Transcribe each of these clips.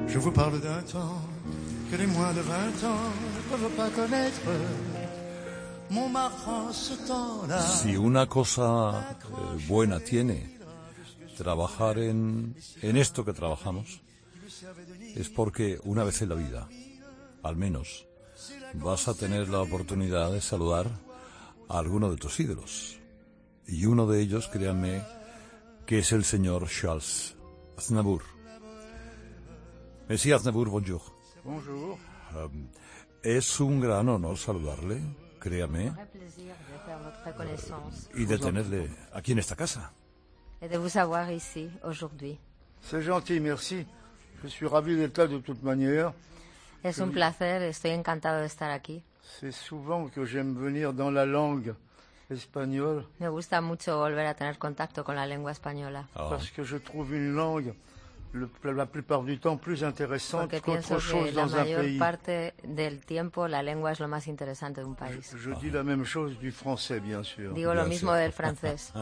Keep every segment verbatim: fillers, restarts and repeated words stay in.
Je vous parle d'un temps que les moins de vingt ans ne peuvent pas connaître. Montmartre en ce temps-là. Si una cosa eh, buena tiene trabajar en, en esto que trabajamos, es porque una vez en la vida, al menos, vas a tener la oportunidad de saludar a alguno de tus ídolos. Y uno de ellos, créanme, que es el señor Charles Aznavour. Monsieur Aznavour, bonjour. Bonjour. Um, es un gran honor saludarle, créame, y de tenerle aquí en esta casa. Et de vous avoir ici aujourd'hui. C'est gentil, merci. Je suis ravi d'être là de toute manière. Es un placer, estoy encantado de estar aquí. C'est souvent que j'aime venir dans la langue espagnole. Me gusta mucho volver a tener contacto con la lengua española. Oh. Parce que je trouve une langue, le, la plupart du temps, plus intéressante Porque qu'autre pienso chose que la dans un mayor pays. parte del tiempo la lengua es lo más interesante de un país. Je, je dis la même chose du français, bien sûr. Digo lo Bien mismo sûr. del francés.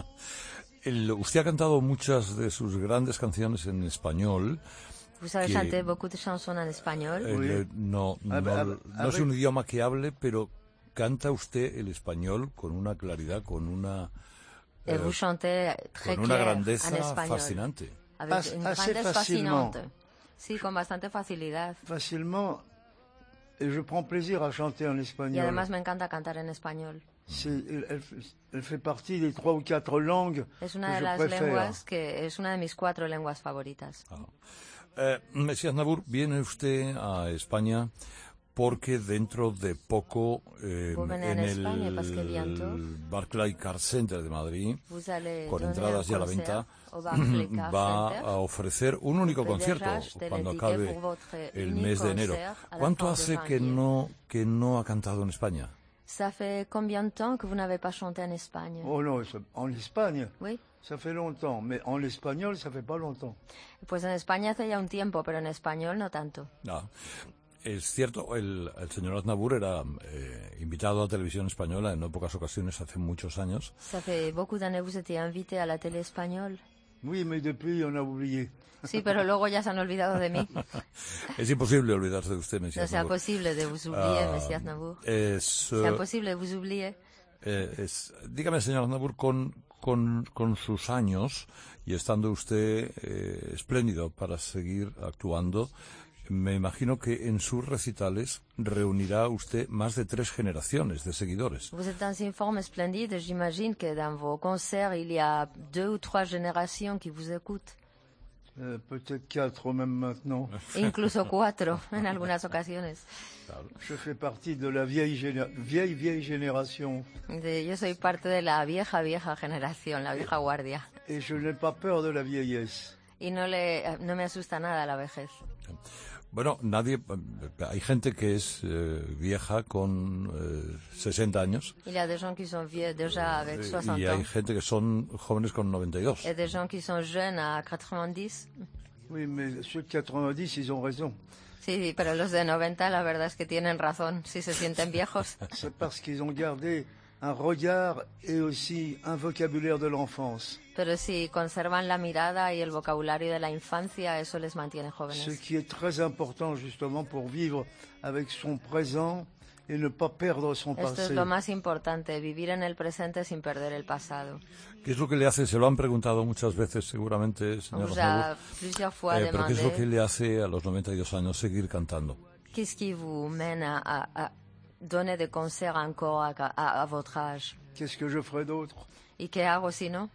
El, usted ha cantado muchas de sus grandes canciones en español. Vous savez Que- chanter beaucoup de chansons en espagnol. El, Oui. eh, no no, A ver, a ver, no a es ver. un idioma que hable, pero canta usted el español con una claridad, con una, Et eh, vous chantez très con una clair grandeza en espagnol. fascinante. Avec As- une assez grandeza facilement. fascinante. Sí, con bastante facilidad. Facilement, et je prends plaisir à chanter en Y espagnol. además me encanta cantar en español. C'est- elle, elle- elle fait partie des trois ou quatre langues Es que una de je las préfère. lenguas que es una de mis cuatro lenguas favoritas. Ah. Eh, Monsieur Aznavour, viene usted a España porque dentro de poco eh, Vous venez en en España parce que el bientôt Barclay Car Center de Madrid, Vous allez con donner entradas un ya a la concert venta, au Barclay Car va Center. a ofrecer un único Peut concierto déjà acheter cuando les tickets acabe pour votre el unique mes de enero. concert à la ¿Cuánto fin de hace que janvier? no que no ha cantado en España? Ça fait combien de temps que vous n'avez pas chanté en Espagne? Oh non, ça- en Espagne, Oui. ça fait longtemps, mais en espagnol, ça fait pas longtemps. Pues en España hace ya un tiempo, pero en español no tanto. No. Es cierto, el, el señor Aznavour era eh, invitado a televisión española en no pocas ocasiones hace muchos años. Ça fait beaucoup d'années que vous étiez invité à la télé espagnole. Oui, mais depuis, on a oublié. Sí, pero luego ya se han olvidado de mí. Es imposible olvidarse de usted, Monsieur No c'est Aznavour. imposible de vous oublier, Ah, monsieur Aznavour. es, C'est eh, imposible de vous oublier. eh, es- dígame, señor Aznavour, con, con, con sus años y estando usted eh, espléndido para seguir actuando, me imagino que en sus recitales reunirá usted más de tres generaciones de seguidores. Vous êtes dans une forme splendide. J'imagine que dans vos concerts, il y a deux ou trois générations qui vous écoutent. Euh, peut-être quatre même maintenant. Incluso cuatro en algunas ocasiones. Je fais partie de la vieille, géné- vieille, vieille génération. De- yo soy parte de la vieja, vieja generación, la vieja guardia. Et je n'ai pas peur de la vieillesse. Y no, le, no me asusta nada la vejez. Bueno, nadie, hay gente que es eh, vieja con eh, sesenta años Il y a des gens qui sont vieux déjà avec eh, soixante y ans. hay gente que son jóvenes con noventa y dos. Et des gens qui sont jeunes à quatre-vingt-dix. Oui, mais ceux de quatre-vingt-dix, ils ont raison. Sí, pero los de noventa la verdad es que tienen razón, si se sienten viejos. C'est parce qu'ils ont gardé un regard et aussi un vocabulaire de l'enfance. Pero si conservan la mirada y el vocabulario de la infancia, eso les mantiene Ce jóvenes. qui est très important justement pour vivre avec son présent et ne pas perdre son Esto es passé. lo más importante, vivir en el presente sin perder el pasado. ¿Qué es lo que le hace? Se lo han preguntado muchas veces seguramente, On señor vous Aznavour. a plusieurs fois Eh, pero ¿qué es lo que demandé le hace a los noventa y dos años seguir cantando? qu'est-ce qui vous mène à, à- à donner des concerts encore à, à- à votre âge. Qu'est-ce que je ferais d'autre? ¿Y qué hago si no?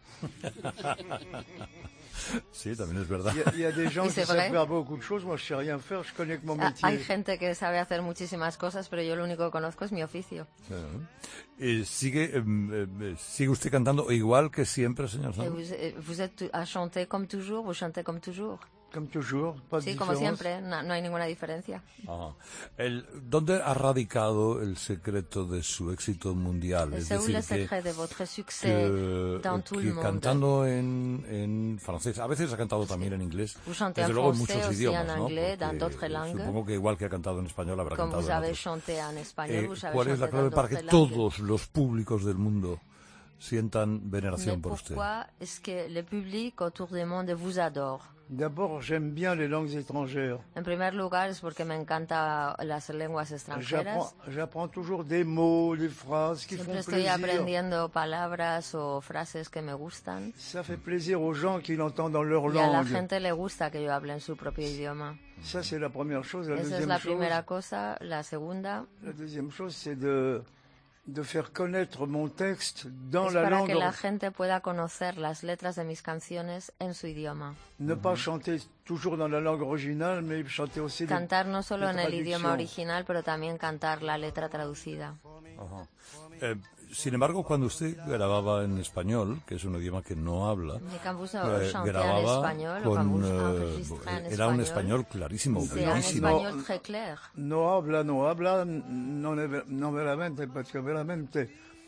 Sí, también es verdad. Il y, a- il y a des gens Et qui c'est savent vrai. faire beaucoup de choses. Moi, je sais rien faire. Je connais que mon Ah, Hay métier. gente que sabe hacer muchísimas cosas, pero yo lo único que conozco es mi oficio. Eh, sigue, eh, eh, ¿Sigue usted cantando igual que siempre, señor Et Aznavour? vous, eh, vous êtes à chanter comme toujours, vous chantez comme toujours. Comme toujours, pas de Sí, como différence. siempre, no, no hay ninguna diferencia. Ah. El, ¿Dónde ha radicado el secreto de su éxito mundial? Es C'est où decir, le que, secret de votre succès que- dans tout que le monde? cantando en, en francés, a veces ha cantado también en inglés, Vous chantez desde en luego en français, muchos aussi idiomas, en ¿no? anglais, dans Porque d'autres langues. supongo que igual que ha cantado en español habrá Comme cantado vous en avez otros. chanté en espagnol, Eh, vous avez ¿Cuál es la chanté clave dans para que d'autres langues. todos los públicos del mundo sientan veneración Mais por usted? pourquoi est-ce que le public autour de moi vous adore? D'abord, j'aime bien les langues étrangères. En primer lugar es porque me encantan las lenguas extranjeras. J'apprends, j'apprends toujours des mots, des phrases qui Siempre font estoy plaisir. aprendiendo palabras o frases que me gustan. Ça fait plaisir aux gens qui l'entendent dans leur Y a la langue. gente le gusta que yo hable en su propio idioma. Ça, c'est la première chose. La Esa es deuxième la chose, primera cosa. La segunda la deuxième chose, c'est de, de faire connaître mon texte dans es la para langue. que la gente pueda conocer las letras de mis canciones en su idioma. Ne pas chanter toujours dans la langue originale, mais chanter aussi des, Cantar no solo des en el idioma traductions. original, pero también cantar la letra traducida. Ajá. Eh, sin embargo, cuando usted grababa en español, que es un idioma que no habla, Mais quand vous eh, chantez en grababa español o quand con, vous eh, enregistrez en era un español, español clarísimo, c'est un bellísimo. español très clair. No habla, no habla, non, è- non veramente, perché veramente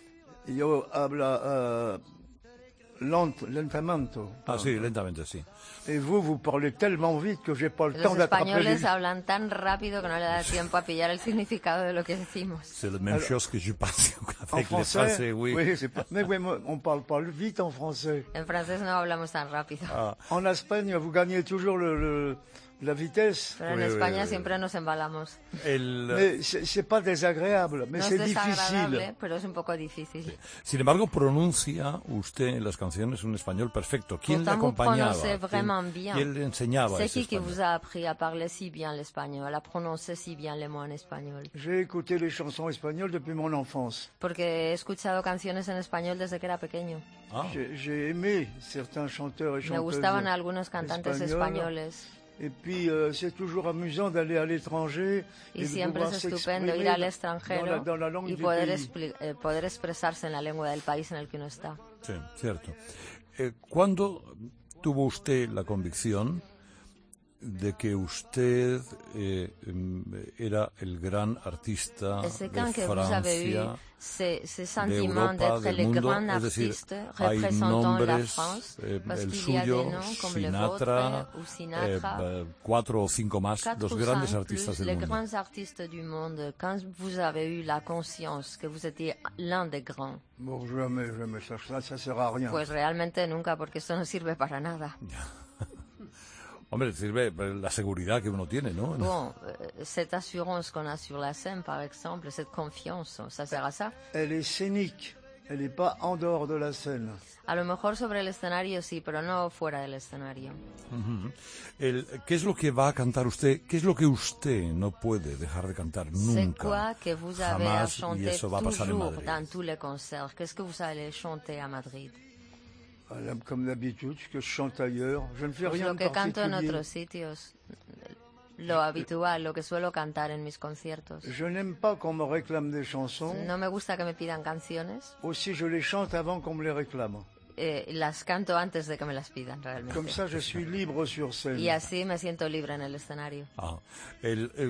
io habla uh, lent, lentamente. Ah, sí, lentamente, sí. Et vous, vous parlez tellement vite que j'ai pas le temps Los d'attraper españoles les... hablan tan rápido que no le da tiempo a pillar el significado de lo que decimos. C'est la même chose que je pense En avec les français, Français, oui. c'est pas... Mais oui, moi, on parle pas vite en français. En francés no hablamos tan rápido. Ah, En Espagne, vous gagnez toujours le, le- la vitesse. Pero en oui, España oui. siempre nos embalamos. el, Mais c'est c'est pas désagréable, mais No es c'est desagradable, difficile. pero es un poco difícil. sin embargo, pronuncia usted en las canciones un español perfecto. ¿Quién le Pourtant, vous acompañaba? prononcez vraiment ¿Quién, bien. quién le enseñaba C'est ese qui qui español? vous a appris à parler si bien l'espagnol, à prononcer si bien les mots en español? J'ai écouté les chansons espagnoles depuis mon enfance. Porque he escuchado canciones en español desde que era pequeño. Ah, J'ai j'ai aimé certains chanteurs et Me chanteuses. gustaban algunos cantantes espagnols. españoles. Et puis, euh, c'est toujours amusant d'aller à l'étranger Y et de siempre pouvoir es estupendo s'exprimer ir al dans la, extranjero dans la langue y du poder, pays. expli- eh, poder expresarse en la lengua del país en el que uno está. sí, cierto. Eh, ¿Cuándo tuvo usted la convicción de que usted eh, em, era el gran artista Et c'est de quand que vous avez eu Francia, ce, ce de sentiment Europa, d'être del le mundo? grand Es decir, artiste hay représentant la nombres, France, eh, parce el qu'il y a des suyo, noms comme le Sinatra, vôtre ou eh, Sinatra, eh, cuatro o cinco más, quatre los ou grandes cinq artistas plus, del les mundo. grands artistes du monde, quand vous avez eu la conscience que vous étiez l'un des grands, Bon, jamais, jamais, ça, ça, ça sert à rien. pues realmente nunca, porque esto no sirve para nada. Hombre, sirve la seguridad que uno tiene, ¿no? Bon, euh, cette assurance qu'on a sur la scène, par exemple, cette confiance, ça sert à ça. Elle est scénique, elle n'est pas en dehors de la scène. A lo mejor sobre el escenario sí, pero no fuera del escenario. Ujú. El- ¿Qué es lo que va a cantar usted? ¿Qué es lo que usted no puede dejar de cantar C'est nunca? quoi que vous avez à Jamás, y chanter eso va a pasar en toujours Madrid. dans tous les concerts? Qu'est-ce que vous allez chanter à Madrid? Voilà, comme d'habitude, ce que je chante ailleurs. Je ne fais Pues rien lo de que canto en particulier. otros sitios, lo habitual, lo que suelo cantar en mis conciertos. Je n'aime pas qu'on me réclame des chansons. No me gusta que me pidan canciones, Aussi, je les chante avant qu'on me les réclame. eh, las canto antes de que me las pidan realmente. Comme ça, je suis libre sur scène. Y así me siento libre en el escenario. Ah, el- el-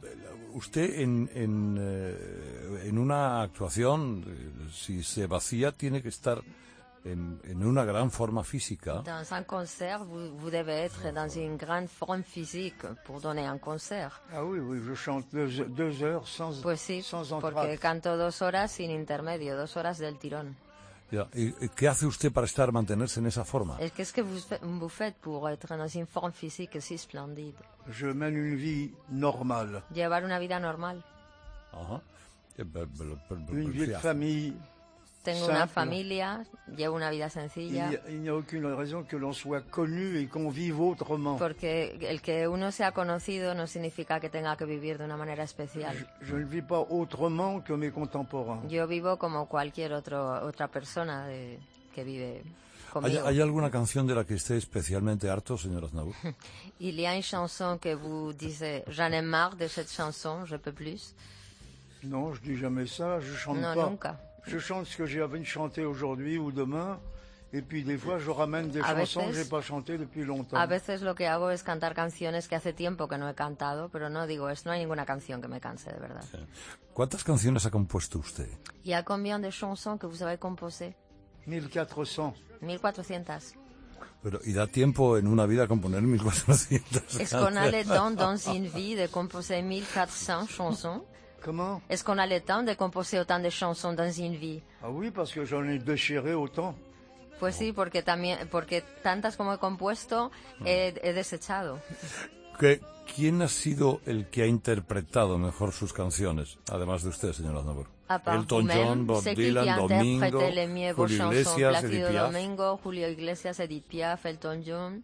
usted en, en, eh, en una actuación, eh, si se vacía, tiene que estar en, en una gran forma física. Dans un concert, vous, vous devez être dans une grande forme physique pour donner un concert. Ah oui, oui, je chante deux, deux heures sans, Pues sí, sans porque entracte. canto dos horas sin intermedio, dos horas del tirón. Ya, ¿y- y ¿Qué hace usted para estar, mantenerse en esa forma? Et qu'est-ce que vous, fa- vous faites pour être dans une forme physique si splendide? Je mène une vie normale, Llevar una vida normal. Ajá. Eh, pe- pe- pe- pe- une vie ¿qué de hace? famille. Tengo Simple. una familia, llevo una vida Il sencilla, n'y a, il n'y a aucune raison que l'on soit connu et qu'on vive autrement. porque el que uno sea conocido no significa que tenga que vivir de una manera especial. Je, je ne vis pas autrement que mes contemporains. Yo vivo como cualquier otro, otra persona de- que vive ¿Hay, conmigo. hay alguna canción de la que esté especialmente harto, señor Aznavour? Il y a une chanson que vous disiez, j'en ai marre de cette chanson, je peux plus. Non, je dis jamais ça, je chante No, pas. nunca. Je chante ce que j'ai envie de chanter aujourd'hui ou demain. Et puis des fois, je ramène des A chansons que veces- j'ai pas chantées depuis longtemps. A veces lo que hago es cantar canciones que hace tiempo que no he cantado, pero no digo, es, no hay ninguna canción que me canse de verdad. ¿Cuántas canciones ha compuesto usted? ¿Y a combien de chansons que vous avez composées? mille quatre cents. mille cuatrocientas. Pero, ¿y da tiempo en una vida a componer mil cuatrocientas Est-ce qu'on a le temps dans une vie de composer mille quatre cents chansons? Comment? Est-ce qu'on a le temps de composer autant de chansons dans une vie? Ah oui, parce que j'en ai déchiré autant. Pues sí, porque también, porque tantas como he compuesto he, he desechado. ¿Qué, ¿Quién ha sido el que ha interpretado mejor sus canciones, además de usted, señor Aznavour? À part Elton vous-même, John, Bob c'est qui qui Dylan, Domingo, interprète les mieux vos Julio chansons? Iglesias, Edith Placido Piaf. Domingo, Julio Iglesias, Edith Piaf, Elton John,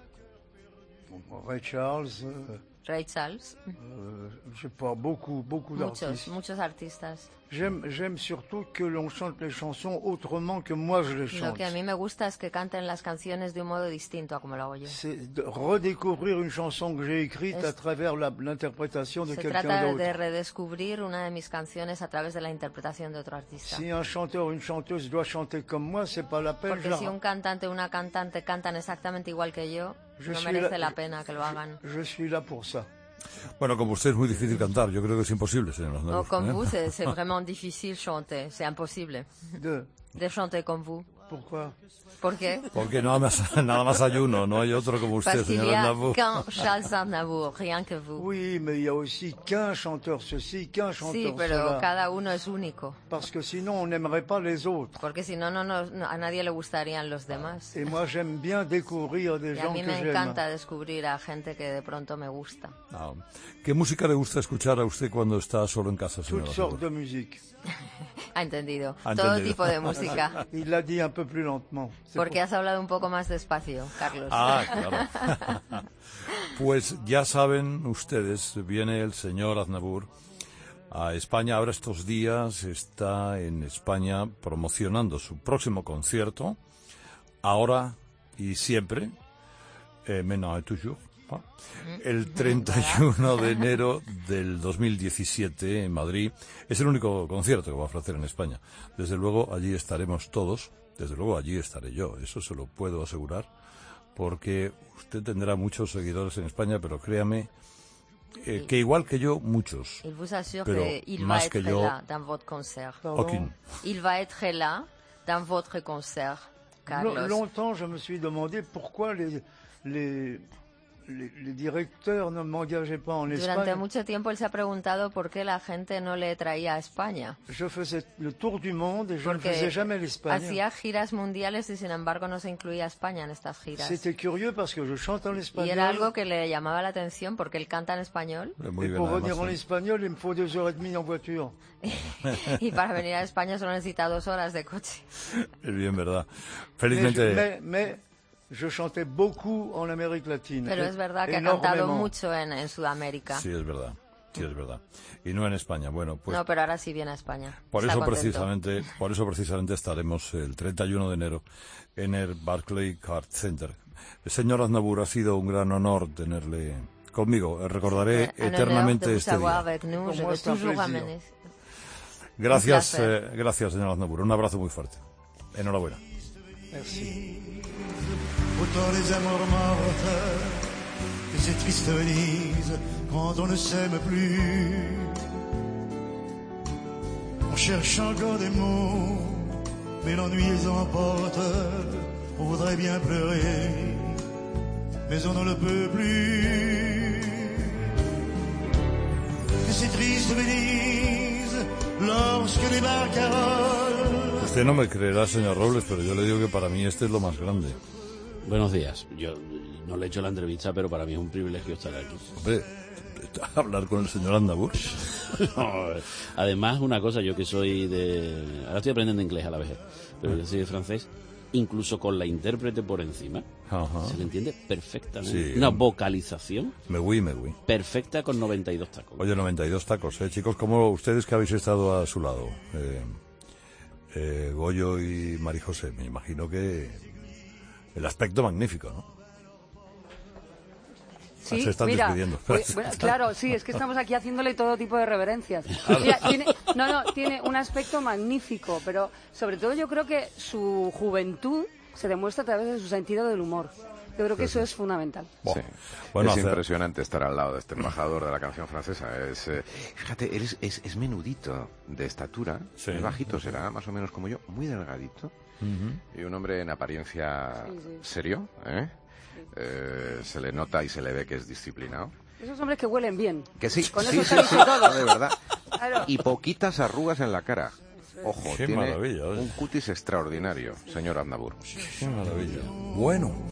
Ray Charles, euh, Ray Charles. euh, je sais pas, beaucoup, beaucoup Muchos, d'artistes. muchos artistas. J'aime, j'aime surtout que l'on chante les chansons autrement que moi je les Lo chante. que a mí me gusta es que canten las canciones de un modo distinto a como lo hago yo. C'est de redécouvrir une chanson que j'ai écrite Es- à travers la- l'interprétation de Se quelqu'un trata d'autre. de redescubrir una de mis canciones a través de la interpretación de otro artista. Si un chanteur ou une chanteuse doit chanter comme moi, c'est pas la peine. Porque je si la- un cantante o una cantante cantan exactamente igual que yo, Je no suis merece la- la pena que lo hagan. Je suis là pour ça. Bueno, como usted es muy difícil cantar, yo creo que es imposible, señor Aznavour. Oh, comme ¿eh? vous, c'est c'est vraiment difficile chanter. C'est impossible De, de chanter comme vous. pourquoi? ¿Por qué? Porque nada más, nada más hay uno, no hay otro como usted, Parce qu'il señor y a Aznavour. qu'un Charles Aznavour, rien que vous. Oui, mais il y a aussi qu'un chanteur ceci, qu'un chanteur Sí, pero cela. cada uno es único. Parce que sinon, on n'aimerait pas les autres. Porque si no, no, no, no- a nadie le gustarían los demás. Et moi, j'aime bien découvrir des Y a gens mí que me j'aime. encanta descubrir a gente que de pronto me gusta. Ah, ¿qué música le gusta escuchar a usted cuando está solo en casa, señor Toutes Aznavour? sortes de musique. Ha entendido. Ha Todo entendido. tipo de música. Il l'a dit un peu plus lentement. C'est Porque has hablado un poco más despacio, Carlos. Ah, claro. Pues ya saben ustedes, viene el señor Aznavour a España ahora estos días, está en España promocionando su próximo concierto, ahora y siempre, eh, maintenant et toujours, ¿no? El treinta y uno de enero del dos mil diecisiete en Madrid. Es el único concierto que va a ofrecer en España. Desde luego allí estaremos todos, desde luego allí estaré yo, eso se lo puedo asegurar, porque usted tendrá muchos seguidores en España, pero créame eh, que igual que yo, muchos. Il vous assure Pero qu'il va más être que yo- là dans votre concert. Pardon. Aucune. Il va être là dans votre concert, Lo- Carlos. Longtemps, je me suis demandé pourquoi les, les, les, les directeurs ne m'engageaient pas en Durante Espagne. mucho tiempo él se ha preguntado por qué la gente no le traía a España. Je faisais le tour du monde et je ne Porque faisais jamais l'Espagne. hacía giras mundiales y sin embargo no se incluía a España en estas giras. C'était curieux parce que je chante en Y espagnol. era algo que le llamaba la atención porque él canta en español Eh, Muy Et bien, pour además, venir en eh. espagnol, il me faut deux heures et demie en voiture. y para venir a España solo necesita dos horas de coche. Es bien, ¿verdad? Mais, Felizmente, mais, mais je chantais beaucoup en Amérique latine. Pero Et- es verdad que ha cantado énormément. mucho en, en Sudamérica. sí, es verdad. Sí, es verdad. Y no en España. Bueno, pues No, pero ahora sí viene a España. por Está eso contento. precisamente, por eso precisamente estaremos el treinta y uno de enero en el Barclay Card Center. Señor Aznavour, ha sido un gran honor tenerle conmigo. Recordaré Un honneur eternamente de vous este avoir día. avec nous. Pour Je moi, vais c'est un toujours plaisir. ramener. Gracias, Un placer. eh, gracias, señor Aznavour. Un abrazo muy fuerte. Enhorabuena. Merci. Autant les amours mortes que ces tristes Venises quand on ne s'aime plus. On cherche encore des mots, mais l'ennui les emporte. On voudrait bien pleurer, mais on ne le peut plus. Que ces tristes Venises lorsque les barcaroles. Usted no me creerá, señor Robles, pero yo le digo que para mí este es lo más grande. Buenos días. Yo no le he hecho la entrevista, pero para mí es un privilegio estar aquí. Hombre, hablar con el señor Aznavour. No, además, una cosa, yo que soy de... Ahora estoy aprendiendo inglés a la vez, pero yo soy de francés, incluso con la intérprete por encima, Ajá. se le entiende perfectamente. Sí. Una vocalización Me voy, me voy. perfecta con noventa y dos tacos. Oye, noventa y dos tacos, ¿eh? Chicos, como ustedes que habéis estado a su lado, eh, eh, Goyo y María José, me imagino que el aspecto magnífico, ¿no? Sí, Se están mira, despidiendo. pues, bueno, claro, sí, es que estamos aquí haciéndole todo tipo de reverencias. Mira, tiene, no, no, tiene un aspecto magnífico, pero sobre todo yo creo que su juventud se demuestra a través de su sentido del humor. Yo creo que eso es fundamental. Buah. Sí. Bueno, es hacer- impresionante estar al lado de este embajador de la canción francesa. Es, eh, fíjate, él es, es, es menudito de estatura, Sí. es bajito, será más o menos como yo, muy delgadito, Ujú. y un hombre en apariencia Sí, sí. serio, ¿eh? Eh, se le nota y se le ve que es disciplinado. Esos hombres que huelen bien. Que sí, Con sí, eso sí, está sí, dicho todo. no, de verdad. Claro. Y poquitas arrugas en la cara. Ojo, Qué tiene maravilla, oye. un cutis extraordinario, señor Aznavour. Qué maravilla. Bueno.